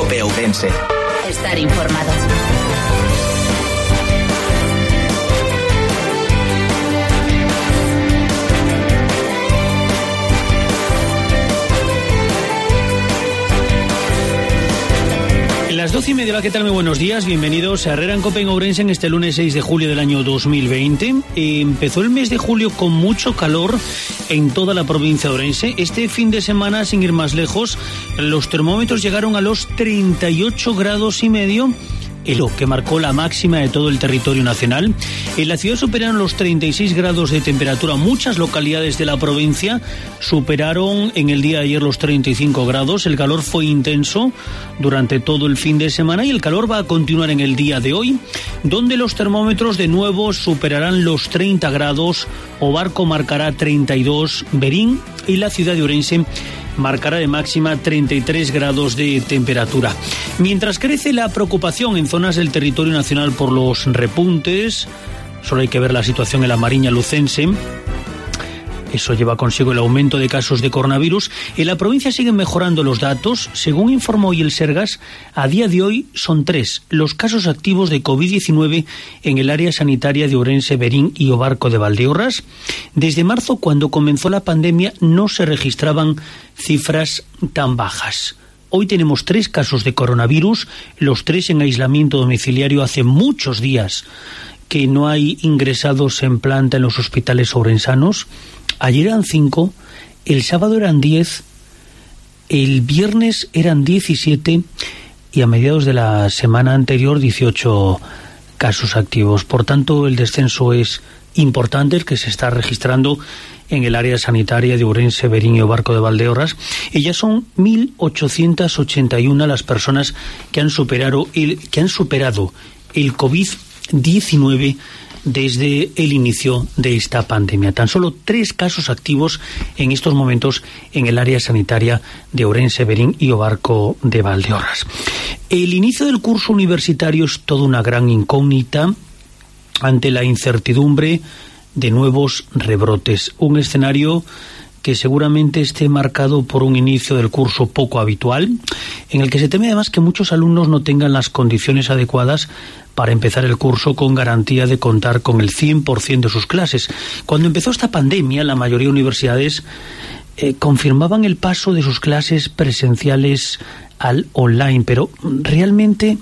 COPE Ourense. Estar informado. Las 12:30, ¿qué tal? Muy buenos días, bienvenidos a Herrera en COPE Ourense en este lunes 6 de julio del año 2020. Empezó el mes de julio con mucho calor en toda la provincia de Ourense. Este fin de semana, sin ir más lejos, los termómetros llegaron a los 38,5 grados, lo que marcó la máxima de todo el territorio nacional. En la ciudad superaron los 36 grados de temperatura. Muchas localidades de la provincia superaron en el día de ayer los 35 grados. El calor fue intenso durante todo el fin de semana y el calor va a continuar en el día de hoy, donde los termómetros de nuevo superarán los 30 grados. Ovarco marcará 32, Verín y la ciudad de Ourense marcará de máxima 33 grados de temperatura. Mientras crece la preocupación en zonas del territorio nacional por los repuntes, solo hay que ver la situación en la Mariña lucense. Eso lleva consigo el aumento de casos de coronavirus. En la provincia siguen mejorando los datos. Según informó hoy el Sergas, a día de hoy son 3 los casos activos de COVID-19 en el área sanitaria de Ourense, Verín y Ovarco de Valdeorras. Desde marzo, cuando comenzó la pandemia, no se registraban cifras tan bajas. Hoy tenemos 3 casos de coronavirus, los 3 en aislamiento domiciliario. Hace muchos días que no hay ingresados en planta en los hospitales ourensanos. Ayer eran 5, el sábado eran 10, el viernes eran 17 y a mediados de la semana anterior 18 casos activos. Por tanto, el descenso es importante, el que se está registrando en el área sanitaria de Ourense, Verín y Ovarco de Valdeorras. Y ya son 1.881 las personas que han superado el COVID-19 desde el inicio de esta pandemia. Tan solo 3 casos activos en estos momentos en el área sanitaria de Ourense, Verín y Ovarco de Valdeorras. El inicio del curso universitario es toda una gran incógnita ante la incertidumbre de nuevos rebrotes. Un escenario que seguramente esté marcado por un inicio del curso poco habitual, en el que se teme además que muchos alumnos no tengan las condiciones adecuadas para empezar el curso con garantía de contar con el 100% de sus clases. Cuando empezó esta pandemia, la mayoría de universidades confirmaban el paso de sus clases presenciales al online, pero realmente,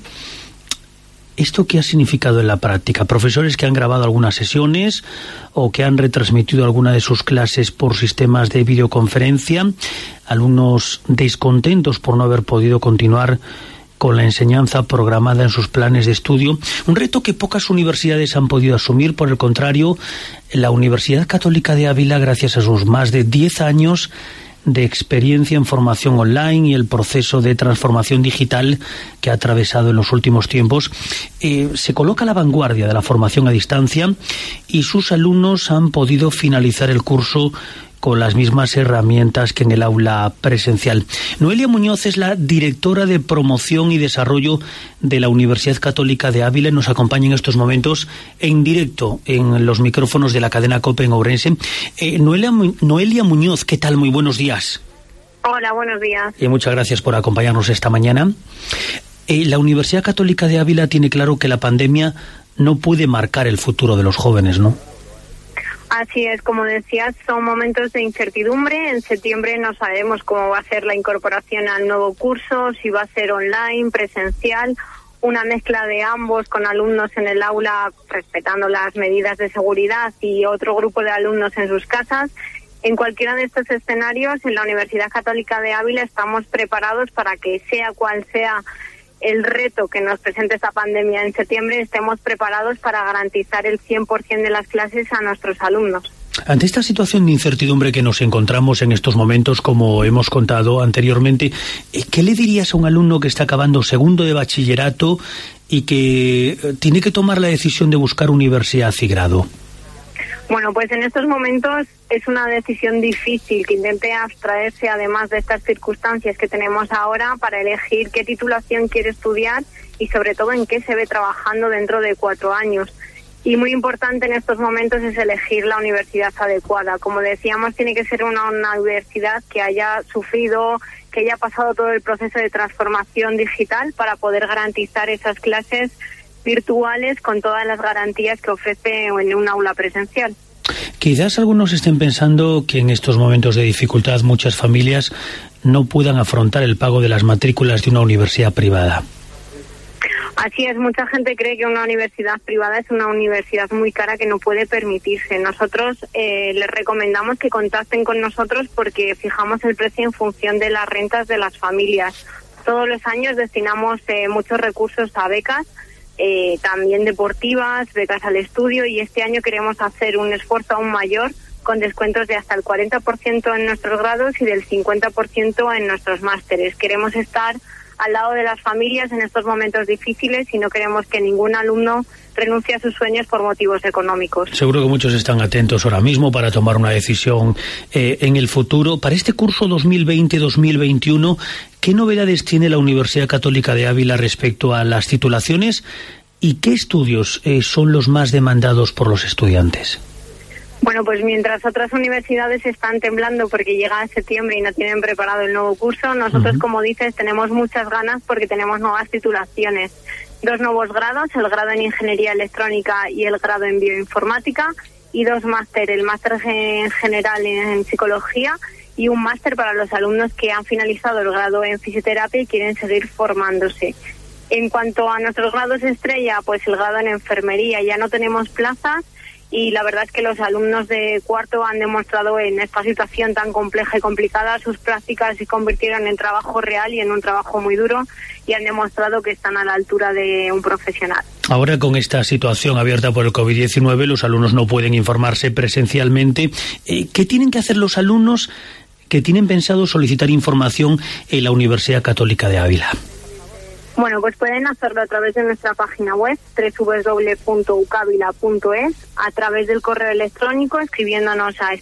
¿esto qué ha significado en la práctica? Profesores que han grabado algunas sesiones o que han retransmitido alguna de sus clases por sistemas de videoconferencia, alumnos descontentos por no haber podido continuar con la enseñanza programada en sus planes de estudio, un reto que pocas universidades han podido asumir. Por el contrario, la Universidad Católica de Ávila, gracias a sus más de 10 años de experiencia en formación online y el proceso de transformación digital que ha atravesado en los últimos tiempos, se coloca a la vanguardia de la formación a distancia y sus alumnos han podido finalizar el curso con las mismas herramientas que en el aula presencial. Noelia Muñoz es la directora de Promoción y Desarrollo de la Universidad Católica de Ávila y nos acompaña en estos momentos en directo en los micrófonos de la cadena COPE en Ourense. Noelia Muñoz, ¿qué tal? Muy buenos días. Hola, buenos días. Muchas gracias por acompañarnos esta mañana. La Universidad Católica de Ávila tiene claro que la pandemia no puede marcar el futuro de los jóvenes, ¿no? Así es, como decías, son momentos de incertidumbre. En septiembre no sabemos cómo va a ser la incorporación al nuevo curso, si va a ser online, presencial, una mezcla de ambos con alumnos en el aula respetando las medidas de seguridad y otro grupo de alumnos en sus casas. En cualquiera de estos escenarios, en la Universidad Católica de Ávila estamos preparados para que sea cual sea el reto que nos presente esta pandemia en septiembre, estemos preparados para garantizar el 100% de las clases a nuestros alumnos. Ante esta situación de incertidumbre que nos encontramos en estos momentos, como hemos contado anteriormente, ¿qué le dirías a un alumno que está acabando segundo de bachillerato y que tiene que tomar la decisión de buscar universidad y grado? Bueno, pues en estos momentos es una decisión difícil que intente abstraerse además de estas circunstancias que tenemos ahora para elegir qué titulación quiere estudiar y sobre todo en qué se ve trabajando dentro de 4 años. Y muy importante en estos momentos es elegir la universidad adecuada. Como decíamos, tiene que ser una universidad que haya sufrido que ya ha pasado todo el proceso de transformación digital para poder garantizar esas clases virtuales con todas las garantías que ofrece en un aula presencial. Quizás algunos estén pensando que en estos momentos de dificultad muchas familias no puedan afrontar el pago de las matrículas de una universidad privada. Así es, mucha gente cree que una universidad privada es una universidad muy cara que no puede permitirse. Nosotros les recomendamos que contacten con nosotros porque fijamos el precio en función de las rentas de las familias. Todos los años destinamos muchos recursos a becas, también deportivas, becas al estudio, y este año queremos hacer un esfuerzo aún mayor con descuentos de hasta el 40% en nuestros grados y del 50% en nuestros másteres. Queremos estar al lado de las familias en estos momentos difíciles y no queremos que ningún alumno renuncie a sus sueños por motivos económicos. Seguro que muchos están atentos ahora mismo para tomar una decisión en el futuro. Para este curso 2020-2021, ¿qué novedades tiene la Universidad Católica de Ávila respecto a las titulaciones y qué estudios son los más demandados por los estudiantes? Bueno, pues mientras otras universidades están temblando porque llega septiembre y no tienen preparado el nuevo curso, nosotros, como dices, tenemos muchas ganas porque tenemos nuevas titulaciones. 2 nuevos grados, el grado en Ingeniería Electrónica y el grado en Bioinformática, y 2 máster, el máster en General en Psicología y un máster para los alumnos que han finalizado el grado en Fisioterapia y quieren seguir formándose. En cuanto a nuestros grados estrella, pues el grado en Enfermería ya no tenemos plazas, y la verdad es que los alumnos de cuarto han demostrado en esta situación tan compleja y complicada, sus prácticas se convirtieron en trabajo real y en un trabajo muy duro, y han demostrado que están a la altura de un profesional. Ahora, con esta situación abierta por el COVID-19, los alumnos no pueden informarse presencialmente. ¿Qué tienen que hacer los alumnos que tienen pensado solicitar información en la Universidad Católica de Ávila? Bueno, pues pueden hacerlo a través de nuestra página web, www.ucavila.es, a través del correo electrónico, escribiéndonos a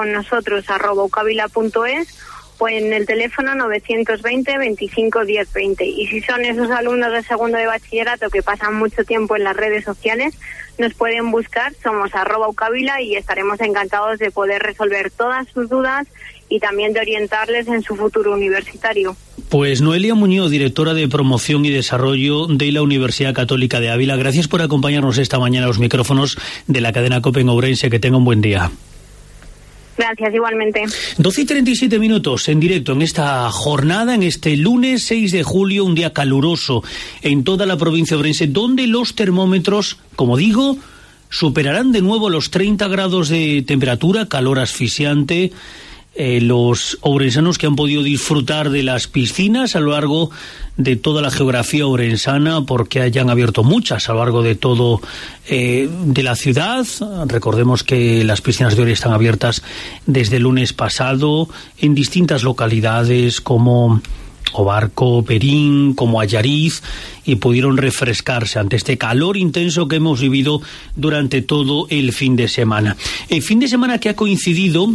estudiaconnosotros@ucavila.es, o en el teléfono 920 25 10 20. Y si son esos alumnos de segundo de bachillerato que pasan mucho tiempo en las redes sociales, nos pueden buscar, somos @ucavila, y estaremos encantados de poder resolver todas sus dudas y también de orientarles en su futuro universitario. Pues Noelia Muñoz, directora de Promoción y Desarrollo de la Universidad Católica de Ávila, gracias por acompañarnos esta mañana a los micrófonos de la cadena COPE en Ourense. Que tenga un buen día. Gracias, igualmente. 12:37 minutos en directo en esta jornada, en este lunes 6 de julio, un día caluroso en toda la provincia de Ourense, donde los termómetros, como digo, superarán de nuevo los 30 grados de temperatura, calor asfixiante. Los ourensanos que han podido disfrutar de las piscinas a lo largo de toda la geografía ourensana, porque hayan abierto muchas a lo largo de todo de la ciudad. Recordemos que las piscinas de Oria están abiertas desde el lunes pasado en distintas localidades como Obarco, Perín, como Allariz, y pudieron refrescarse ante este calor intenso que hemos vivido durante todo el fin de semana. El fin de semana que ha coincidido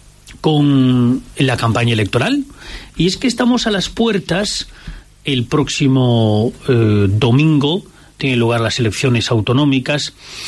con la campaña electoral, y es que estamos a las puertas. El próximo domingo tienen lugar las elecciones autonómicas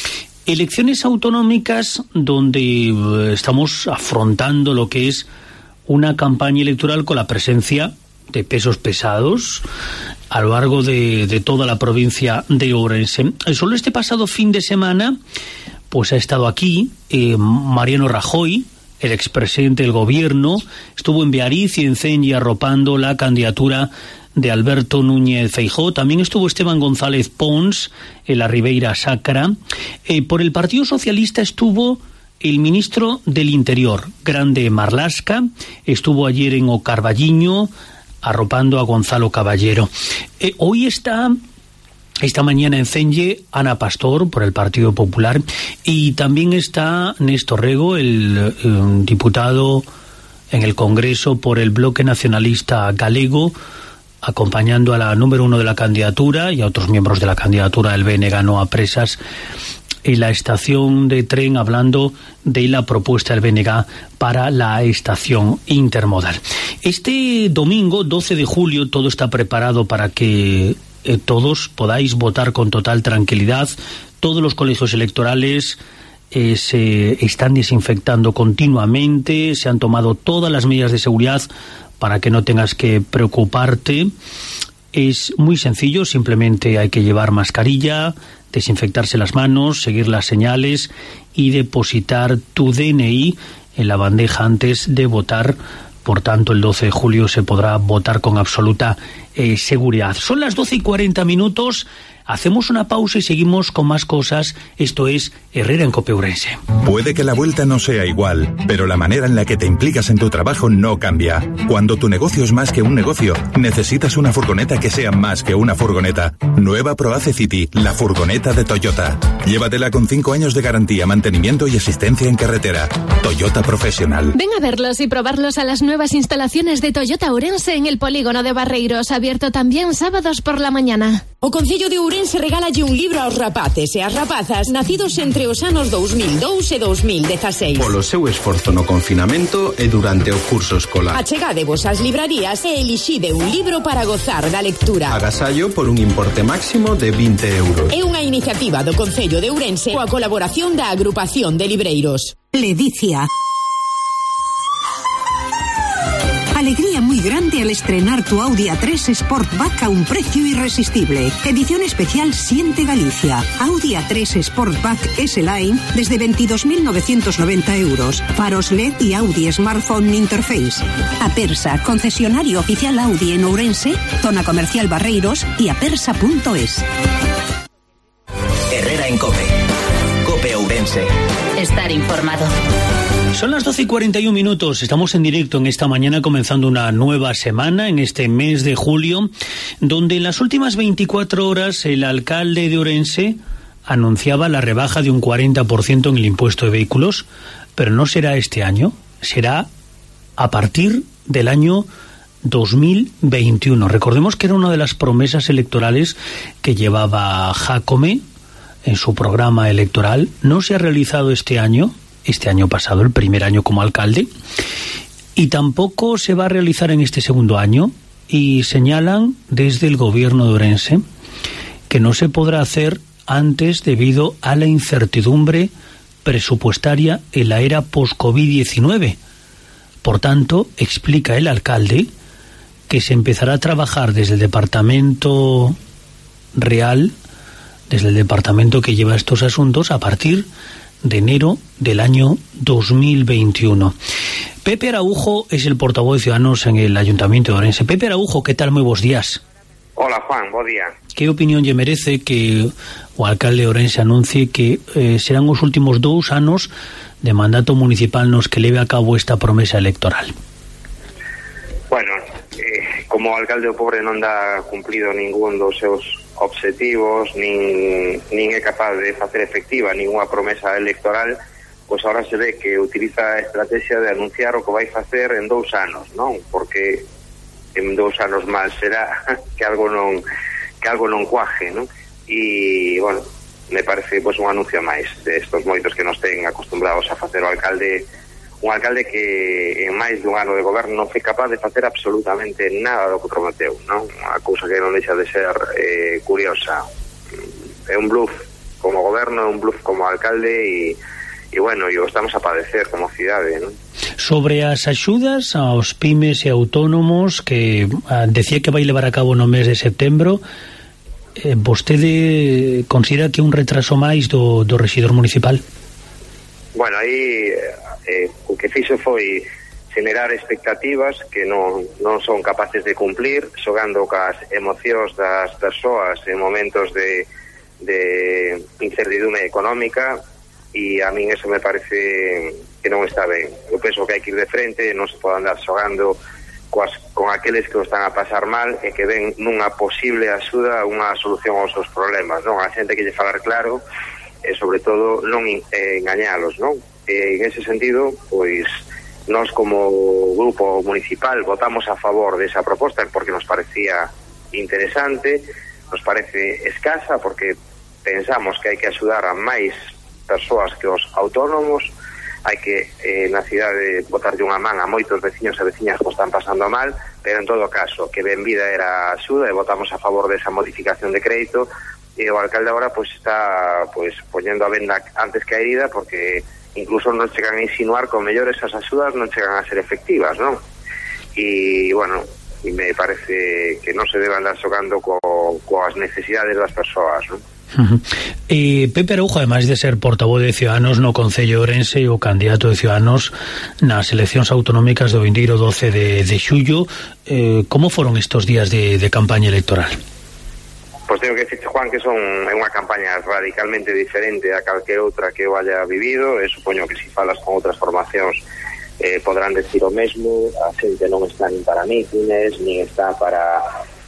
donde estamos afrontando lo que es una campaña electoral con la presencia de pesos pesados a lo largo de toda la provincia de Ourense. Solo este pasado fin de semana pues ha estado aquí Mariano Rajoy, el expresidente del gobierno, estuvo en Beariz y en Cenge arropando la candidatura de Alberto Núñez Feijóo. También estuvo Esteban González Pons en la Ribeira Sacra. Por el Partido Socialista estuvo el ministro del Interior, Grande Marlasca, estuvo ayer en O Carballiño arropando a Gonzalo Caballero. Hoy esta mañana en Cenge Ana Pastor por el Partido Popular, y también está Néstor Rego, el diputado en el Congreso por el Bloque Nacionalista Galego, acompañando a la número 1 de la candidatura y a otros miembros de la candidatura del BNG No a Presas en la estación de tren, hablando de la propuesta del BNG para la estación intermodal. Este domingo 12 de julio todo está preparado para que todos podáis votar con total tranquilidad. Todos los colegios electorales se están desinfectando continuamente, se han tomado todas las medidas de seguridad para que no tengas que preocuparte. Es muy sencillo, simplemente hay que llevar mascarilla, desinfectarse las manos, seguir las señales y depositar tu DNI en la bandeja antes de votar. Por tanto, el 12 de julio se podrá votar con absoluta seguridad. Son las 12:40. Hacemos una pausa y seguimos con más cosas. Esto es Herrera en COPE Ourense. Puede que la vuelta no sea igual, pero la manera en la que te implicas en tu trabajo no cambia. Cuando tu negocio es más que un negocio, necesitas una furgoneta que sea más que una furgoneta. Nueva ProAce City, la furgoneta de Toyota. Llévatela con 5 años de garantía, mantenimiento y asistencia en carretera. Toyota Profesional. Ven a verlos y probarlos a las nuevas instalaciones de Toyota Ourense en el polígono de Barreiros, abierto también sábados por la mañana. O Concello de Ourense regálalle un libro aos rapaces e as rapazas nacidos entre os anos 2002 e 2016. Polo seu esforzo no confinamento e durante o curso escolar. Achegadevos ás librarías e elixide un libro para gozar da lectura. Agasallo por un importe máximo de 20 euros. É unha iniciativa do Concello de Ourense coa colaboración da Agrupación de Libreiros. Ledicia. Alegría muy grande al estrenar tu Audi A3 Sportback a un precio irresistible. Edición especial Siente Galicia. Audi A3 Sportback S-Line desde 22.990 euros. Faros LED y Audi Smartphone Interface. Apersa, concesionario oficial Audi en Ourense, zona comercial Barreiros y apersa.es. Herrera en COPE. COPE Ourense. Estar informado. Son las 12:41. Estamos en directo en esta mañana, comenzando una nueva semana en este mes de julio, donde en las últimas 24 horas el alcalde de Ourense anunciaba la rebaja de un 40% en el impuesto de vehículos, pero no será este año, será a partir del año 2021. Recordemos que era una de las promesas electorales que llevaba Jácome en su programa electoral. No se ha realizado este año pasado, el primer año como alcalde, y tampoco se va a realizar en este segundo año, y señalan desde el gobierno de Ourense que no se podrá hacer antes debido a la incertidumbre presupuestaria en la era post-COVID-19. Por tanto, explica el alcalde que se empezará a trabajar desde el departamento real, desde el departamento que lleva estos asuntos, a partir de enero del año 2021. Pepe Araujo es el portavoz de Ciudadanos en el Ayuntamiento de Ourense. Pepe Araujo, ¿qué tal? Muy buenos días. Hola, Juan, buen día. ¿Qué opinión lle merece que o alcalde de Ourense anuncie que serán os últimos 2 anos de mandato municipal nos que leve a cabo esta promesa electoral? Bueno, como alcalde o pobre non dá cumplido ningún dos seus objetivos, nin é capaz de facer efectiva ninguna promesa electoral, pois ahora se ve que utiliza a estrategia de anunciar o que vai facer en 2 anos, non? Porque en 2 anos máis será que algo non cuaje, non? E, bueno, me parece pois un anuncio máis de estos moitos que nos ten acostumbrados a facer o alcalde, un alcalde que en máis dun ano de goberno non foi capaz de facer absolutamente nada do que prometeu, non? Unha cousa que non deixa de ser curiosa. É un bluff como goberno, é un bluff como alcalde e bueno, e o estamos a padecer como cidade, non? Sobre as axudas aos pymes e autónomos que decía que vai levar a cabo no mes de setembro, vostede considera que un retraso máis do rexidor municipal? Bueno, aí o que fixo foi generar expectativas que non son capaces de cumplir, xogando cas emocións das persoas en momentos de incertidumbre económica, e a min eso me parece que non está ben. Eu penso que hai que ir de frente, non se pode andar xogando con aqueles que o están a pasar mal e que ven nunha posible axuda unha solución aos seus problemas, non? A xente que lle falar claro e sobre todo non engañalos, non? En ese sentido, pois nós como grupo municipal votamos a favor desa proposta porque nos parecía interesante, nos parece escasa porque pensamos que hai que axudar a máis persoas que os autónomos, hai que na cidade botarlle unha man a moitos veciños e veciñas que están pasando mal, pero en todo caso que benvida era a axuda e votamos a favor desa modificación de crédito e o alcalde agora pois está pois poñendo a venda antes que a herida, porque incluso non chegan a insinuar que o mellor esas axudas non chegan a ser efectivas, non? E, bueno, e me parece que non se debe andar xogando coas necesidades das persoas, non? Pepe Araujo, ademais de ser portavoz de Ciudadanos no Concello de Ourense e o candidato de Ciudadanos nas eleccións autonómicas do vindeiro 12 de xullo, como foron estes días de campaña electoral? Pois tengo que dicirte, Juan, que é unha campaña radicalmente diferente a calquer outra que eu haya vivido, e supoño que se falas con outras formacións podrán decir o mesmo. A xente non está nin para mítines, nin está para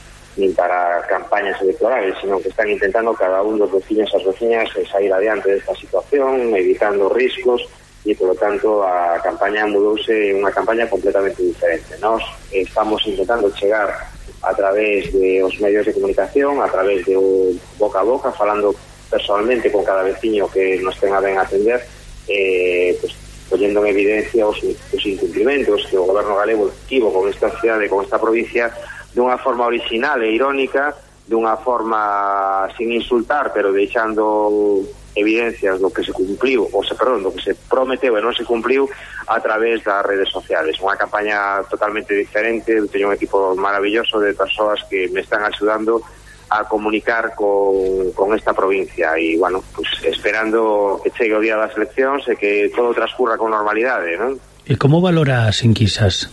campañas electorales, sino que están intentando cada un dos veciños e as veciñas sair adiante desta situación, evitando riscos, e, por lo tanto, a campaña mudouse en unha campaña completamente diferente. Nós estamos intentando chegar a través de os medios de comunicación, a través de boca a boca, falando personalmente con cada veciño que nos tenga ben atender, pues, poñendo en evidencia os incumplimentos que o goberno galego tivo con esta cidade, con esta provincia, dunha forma original e irónica, dunha forma sin insultar, pero deixando evidencias do que se cumpliu, do que se prometeu e non se cumpliu a través das redes sociales. Unha campaña totalmente diferente. Teño un equipo maravilloso de persoas que me están axudando a comunicar con esta provincia, e, bueno, pues esperando que chegue o día das eleccións e que todo transcurra con normalidade, non? E como valora as enquisas?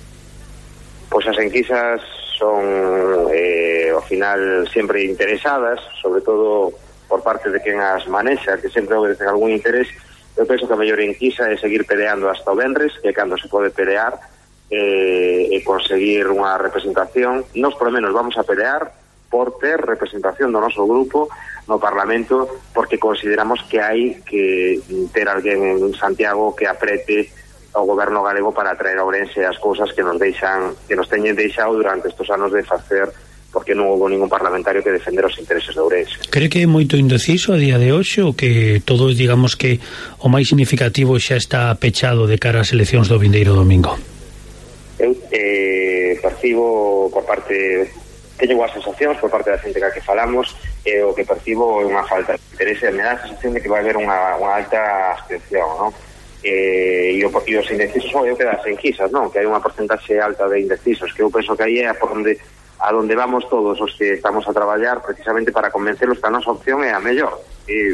Pois as enquisas son, ao final, sempre interesadas, sobre todo por parte de quen as manexa, que sempre obedecen algún interés. Eu penso que a mellor enquisa é seguir peleando hasta o venres, que é cando se pode pelear, e conseguir unha representación. Nos, por lo menos, vamos a pelear por ter representación do noso grupo no Parlamento, porque consideramos que hai que ter alguén en Santiago que aprete ao goberno galego para traer a Ourense as cousas que nos teñen deixado durante estes anos de facer, porque non houve ningún parlamentario que defender os intereses de Ourense. Cree que é moito indeciso a día de hoxe, ou que todo, digamos, que o máis significativo xa está pechado de cara ás eleccións do vindeiro domingo? Eu percibo por parte... Teño boas sensacións por parte da xente que falamos, e o que percibo é unha falta de interese. Me dá a sensación de que vai haber unha alta abstención, non? E os indecisos son o que das enquisas, non? Que hai unha porcentaxe alta de indecisos, que eu penso que aí é a donde vamos todos os que estamos a traballar, precisamente para convencelos que a nosa opción é a mellor. E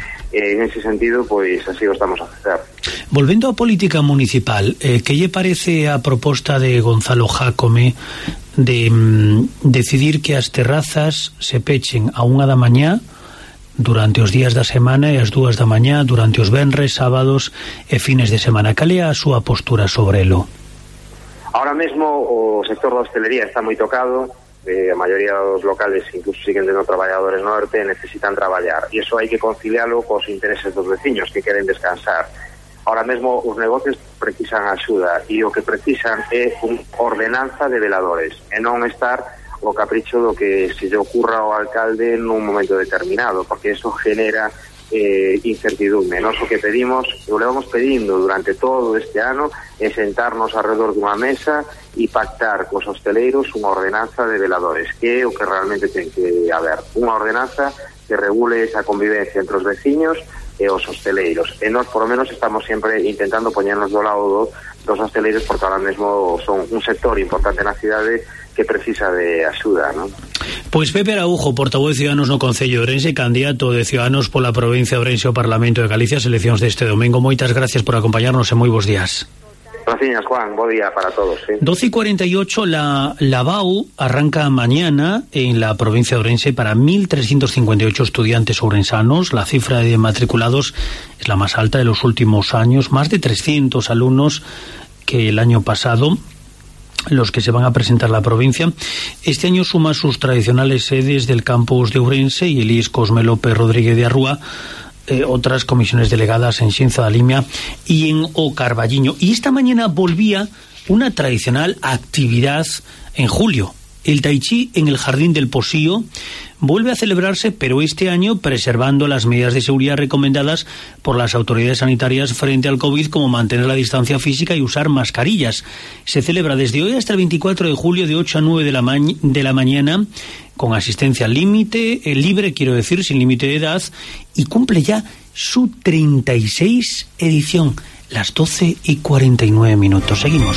en ese sentido, pois así o estamos a facer. Volvendo á política municipal, que lle parece a proposta de Gonzalo Jácome de decidir que as terrazas se pechen a 1 da mañá durante os días da semana e as 2 da mañá durante os venres, sábados e fines de semana? Cal é a súa postura sobre elo? Ahora mesmo o sector da hostelería está moi tocado, a maioría dos locales incluso siguen tendo traballadores no ERTE e necesitan traballar, e iso hai que concilialo cos intereses dos veciños que queren descansar. Ahora mesmo os negocios precisan axuda, e o que precisan é unha ordenanza de veladores, e non estar o capricho do que se lle ocurra ao alcalde nun momento determinado, porque eso genera incertidumbre. Nós o que pedimos, o levamos pedindo durante todo este ano, é sentarnos alrededor dunha mesa e pactar cos hosteleiros unha ordenanza de veladores, que é o que realmente ten que haber, unha ordenanza que regule esa convivencia entre os veciños e os hosteleiros. E nós, por lo menos, estamos sempre intentando poñernos do lado dos hosteleiros, porque ahora mesmo son un sector importante na cidade que precisa de axuda, non? Pois Pepe Araujo, portavoz de Ciudadanos no Concello de Ourense, candidato de Ciudadanos pola provincia de Ourense ao Parlamento de Galicia, seleccións deste domingo. Moitas gracias por acompañarnos e moi bons días. Gracias, Juan. Bo día para todos. 12:48, la BAU arranca mañana en la provincia de Ourense para 1.358 estudiantes ourensanos. La cifra de matriculados es la más alta de los últimos años, más de 300 alumnos que el año pasado, los que se van a presentar a la provincia. Este año suma sus tradicionales sedes del campus de Ourense y el IES Cosme López Rodríguez de Arrúa, otras comisiones delegadas en Xinzo da Limia y en O Carballiño. Y esta mañana volvía una tradicional actividad en julio, El Tai Chi en el Jardín del Posío vuelve a celebrarse, pero este año preservando las medidas de seguridad recomendadas por las autoridades sanitarias frente al COVID, como mantener la distancia física y usar mascarillas. Se celebra desde hoy hasta el 24 de julio de 8 a 9 de la mañana, con asistencia libre, sin límite de edad, y cumple ya su 36 edición, las 12:49. Seguimos.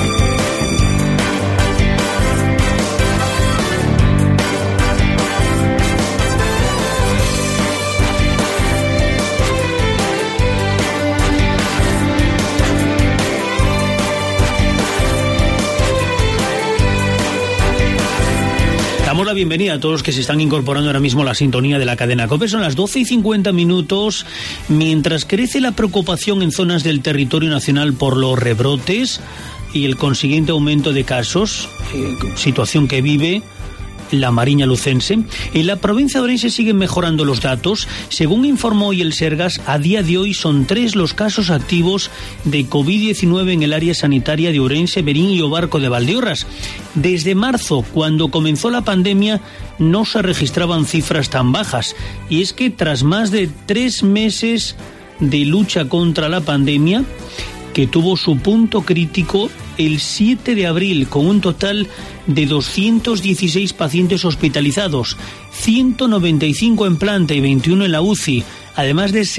Damos la bienvenida a todos los que se están incorporando ahora mismo a la sintonía de la cadena COPE. Son las 12:50. Mientras crece la preocupación en zonas del territorio nacional por los rebrotes y el consiguiente aumento de casos, situación que vive la Mariña Lucense, en la provincia de Ourense siguen mejorando los datos. Según informó hoy el Sergas, a día de hoy son 3 los casos activos de COVID-19 en el área sanitaria de Ourense, Verín y Obarco de Valdeorras. Desde marzo, cuando comenzó la pandemia, no se registraban cifras tan bajas. Y es que tras más de 3 meses de lucha contra la pandemia, que tuvo su punto crítico el 7 de abril, con un total de 216 pacientes hospitalizados, 195 en planta y 21 en la UCI, además de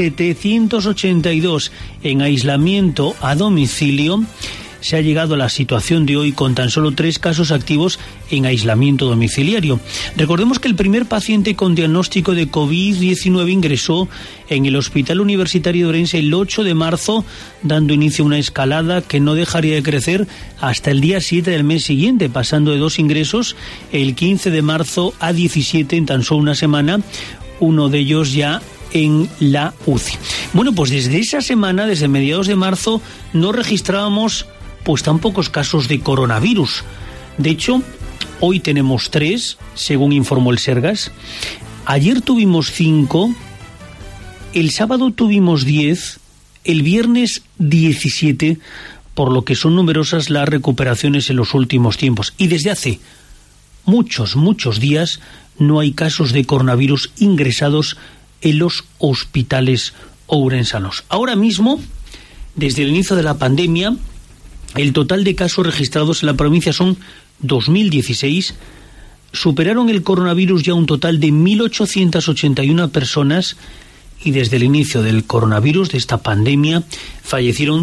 782 en aislamiento a domicilio. Se ha llegado a la situación de hoy con tan solo 3 casos activos en aislamiento domiciliario. Recordemos que el primer paciente con diagnóstico de COVID-19 ingresó en el Hospital Universitario de Ourense el 8 de marzo, dando inicio a una escalada que no dejaría de crecer hasta el día 7 del mes siguiente, pasando de 2 ingresos el 15 de marzo a 17 en tan solo una semana, uno de ellos ya en la UCI. Bueno, pues desde esa semana, desde mediados de marzo, no registrábamos pues tan pocos casos de coronavirus. De hecho, hoy tenemos 3, según informó el Sergas. Ayer tuvimos 5, el sábado tuvimos 10, el viernes 17, por lo que son numerosas las recuperaciones en los últimos tiempos. Y desde hace muchos días no hay casos de coronavirus ingresados en los hospitales ourensanos. Ahora mismo, desde el inicio de la pandemia, el total de casos registrados en la provincia son 2.016. Superaron el coronavirus ya un total de 1.881 personas y desde el inicio del coronavirus, de esta pandemia, fallecieron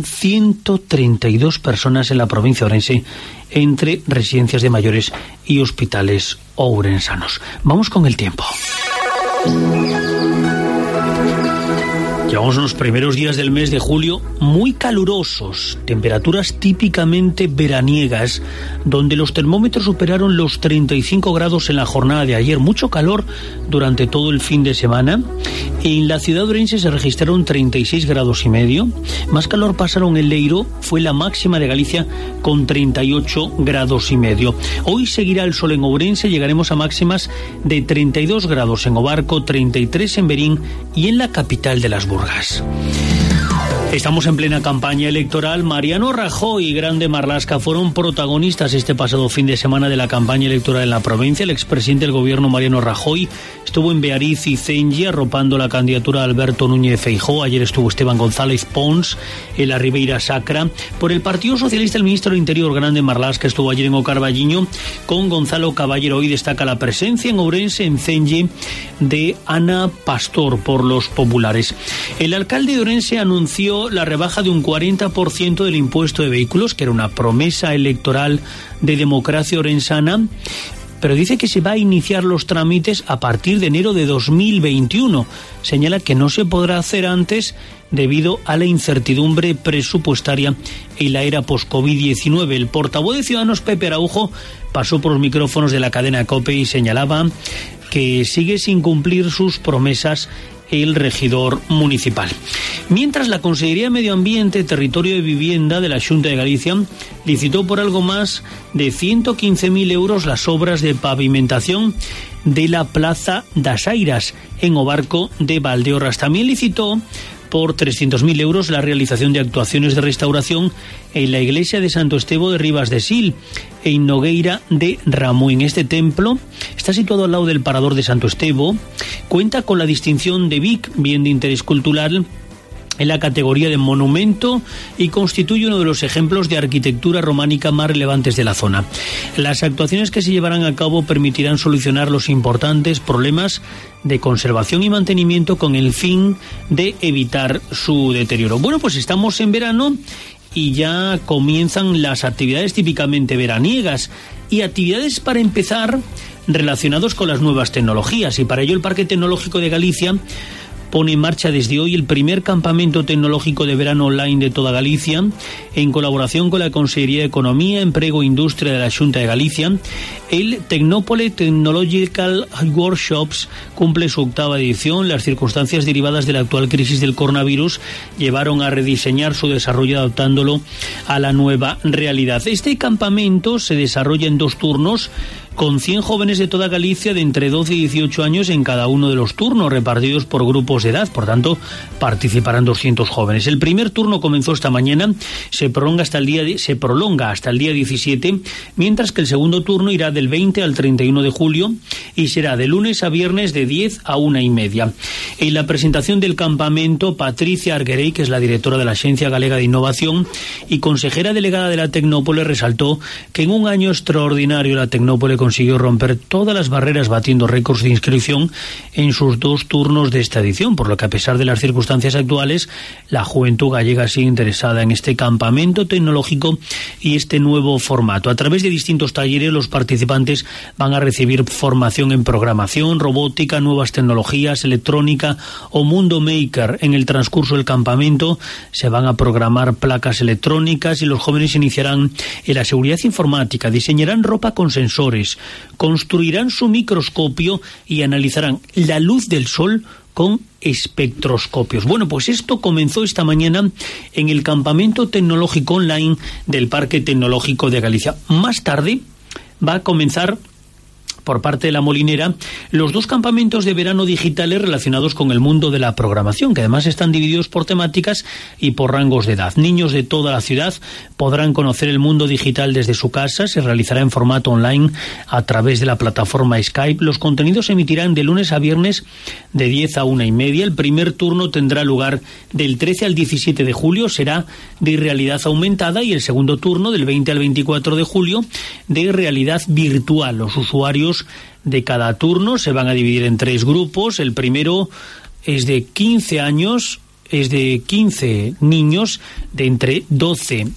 132 personas en la provincia de Ourense, entre residencias de mayores y hospitales ourensanos. Vamos con el tiempo. Llevamos unos primeros días del mes de julio muy calurosos, temperaturas típicamente veraniegas, donde los termómetros superaron los 35 grados en la jornada de ayer. Mucho calor durante todo el fin de semana. En la ciudad de Ourense se registraron 36 grados y medio. Más calor pasaron en Leiro, fue la máxima de Galicia con 38 grados y medio. Hoy seguirá el sol en Ourense, llegaremos a máximas de 32 grados en Obarco, 33 en Verín y en la capital de las Burgas. Estamos en plena campaña electoral. Mariano Rajoy y Grande Marlaska fueron protagonistas este pasado fin de semana de la campaña electoral en la provincia. El expresidente del gobierno, Mariano Rajoy, estuvo en Beariz y Cenlle arropando la candidatura de Alberto Núñez Feijóo. Ayer estuvo Esteban González Pons en la Ribeira Sacra. Por el Partido Socialista, el ministro del Interior, Grande Marlaska, estuvo ayer en Ocarballiño con Gonzalo Caballero. Hoy destaca la presencia en Ourense, en Cenlle, de Ana Pastor por los populares. El alcalde de Ourense anunció la rebaja de un 40% del impuesto de vehículos, que era una promesa electoral de Democracia Orensana, pero dice que se va a iniciar los trámites a partir de enero de 2021. Señala que no se podrá hacer antes debido a la incertidumbre presupuestaria y la era post-COVID-19. El portavoz de Ciudadanos, Pepe Araujo, pasó por los micrófonos de la cadena COPE y señalaba que sigue sin cumplir sus promesas el regidor municipal. Mientras, la Consellería de Medio Ambiente, Territorio y Vivienda de la Xunta de Galicia licitó por algo más de 115.000 euros las obras de pavimentación de la Plaza das Airas en Obarco de Valdeorras. También licitó por 300.000 euros la realización de actuaciones de restauración en la iglesia de Santo Estevo de Ribas de Sil, en Nogueira de Ramuín. Este templo está situado al lado del Parador de Santo Estevo, cuenta con la distinción de BIC, bien de interés cultural, en la categoría de monumento y constituye uno de los ejemplos de arquitectura románica más relevantes de la zona. Las actuaciones que se llevarán a cabo permitirán solucionar los importantes problemas de conservación y mantenimiento con el fin de evitar su deterioro. Bueno, pues estamos en verano y ya comienzan las actividades típicamente veraniegas y actividades para empezar relacionados con las nuevas tecnologías, y para ello el Parque Tecnológico de Galicia pone en marcha desde hoy el primer campamento tecnológico de verano online de toda Galicia, en colaboración con la Consellería de Economía, Emprego e Industria de la Xunta de Galicia. El Tecnópole Technological Workshops cumple su 8ª edición. Las circunstancias derivadas de la actual crisis del coronavirus llevaron a rediseñar su desarrollo adaptándolo a la nueva realidad. Este campamento se desarrolla en 2 turnos, con 100 jóvenes de toda Galicia de entre 12 y 18 años en cada uno de los turnos, repartidos por grupos de edad. Por tanto, participarán 200 jóvenes. El primer turno comenzó esta mañana, se prolonga hasta el día 17, mientras que el segundo turno irá del 20 al 31 de julio y será de lunes a viernes de 10 a 1:30. En la presentación del campamento, Patricia Arguerey, que es la directora de la Agencia Galega de Innovación y consejera delegada de la Tecnópole, resaltó que en un año extraordinario la Tecnópole consiguió romper todas las barreras batiendo récords de inscripción en sus 2 turnos de esta edición, por lo que a pesar de las circunstancias actuales, la juventud gallega sigue interesada en este campamento tecnológico y este nuevo formato. A través de distintos talleres, los participantes van a recibir formación en programación, robótica, nuevas tecnologías, electrónica o mundo maker. En el transcurso del campamento se van a programar placas electrónicas y los jóvenes iniciarán en la seguridad informática, diseñarán ropa con sensores, construirán su microscopio y analizarán la luz del sol con espectroscopios. Bueno, pues esto comenzó esta mañana en el campamento tecnológico online del Parque Tecnológico de Galicia. Más tarde va a comenzar, por parte de La Molinera, los 2 campamentos de verano digitales relacionados con el mundo de la programación, que además están divididos por temáticas y por rangos de edad. Niños de toda la ciudad podrán conocer el mundo digital desde su casa. Se realizará en formato online a través de la plataforma Skype. Los contenidos se emitirán de lunes a viernes de 10 a 1:30. El primer turno tendrá lugar del 13 al 17 de julio, será de realidad aumentada, y el segundo turno del 20 al 24 de julio de realidad virtual. Los usuarios de cada turno se van a dividir en 3 grupos. El primero es de 15 años, es de 15 niños de entre 12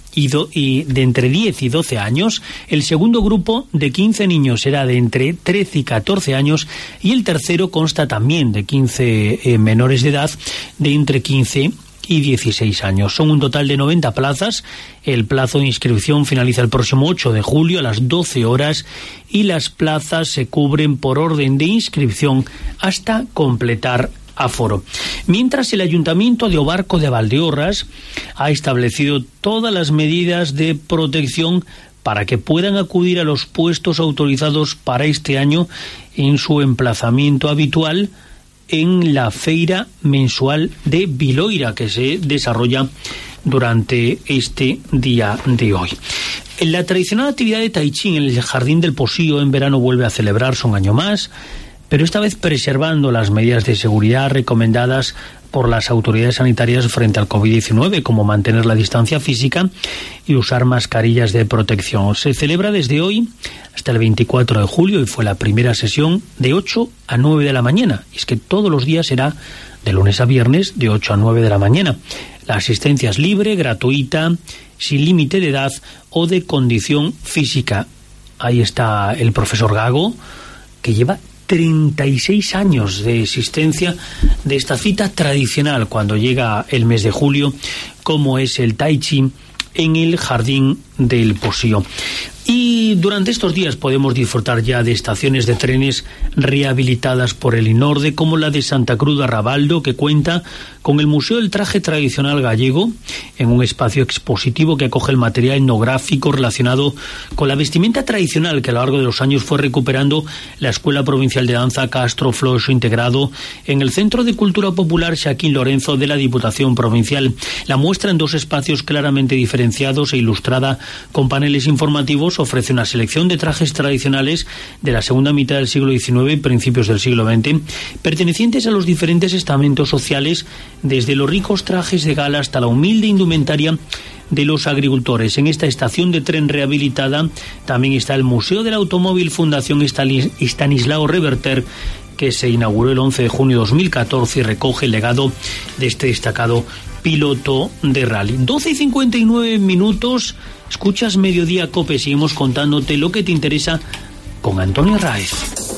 y de entre 10 y 12 años. El segundo grupo de 15 niños será de entre 13 y 14 años, y el tercero consta también de 15 menores de edad de entre 15 y 16 años. Son un total de 90 plazas. El plazo de inscripción finaliza el próximo 8 de julio a las 12 horas y las plazas se cubren por orden de inscripción hasta completar aforo. Mientras, el Ayuntamiento de Obarco de Valdeorras ha establecido todas las medidas de protección para que puedan acudir a los puestos autorizados para este año en su emplazamiento habitual en la feira mensual de Viloira, que se desarrolla durante este día de hoy. La tradicional actividad de Tai Chi en el Jardín del Posío en verano vuelve a celebrarse un año más, pero esta vez preservando las medidas de seguridad recomendadas por las autoridades sanitarias frente al COVID-19, como mantener la distancia física y usar mascarillas de protección. Se celebra desde hoy hasta el 24 de julio y fue la primera sesión de 8 a 9 de la mañana. Y es que todos los días será de lunes a viernes de 8 a 9 de la mañana. La asistencia es libre, gratuita, sin límite de edad o de condición física. Ahí está el profesor Gago, que lleva 36 años de existencia de esta cita tradicional cuando llega el mes de julio, como es el Tai Chi en el Jardín del Posío. Y durante estos días podemos disfrutar ya de estaciones de trenes rehabilitadas por el INORDE, como la de Santa Cruz de Rabaldo, que cuenta con el Museo del Traje Tradicional Gallego, en un espacio expositivo que acoge el material etnográfico relacionado con la vestimenta tradicional que a lo largo de los años fue recuperando la Escuela Provincial de Danza Castro Floxo, integrado en el Centro de Cultura Popular Xaquín Lorenzo de la Diputación Provincial. La muestra, en dos espacios claramente diferenciados e ilustrada con paneles informativos, ofrece una selección de trajes tradicionales de la segunda mitad del siglo XIX y principios del siglo XX, pertenecientes a los diferentes estamentos sociales, desde los ricos trajes de gala hasta la humilde indumentaria de los agricultores. En esta estación de tren rehabilitada también está el Museo del Automóvil Fundación Estanislao Reverter, que se inauguró el 11 de junio de 2014 y recoge el legado de este destacado piloto de rally. 12:59, escuchas Mediodía Cope, seguimos contándote lo que te interesa con Antonio Raez.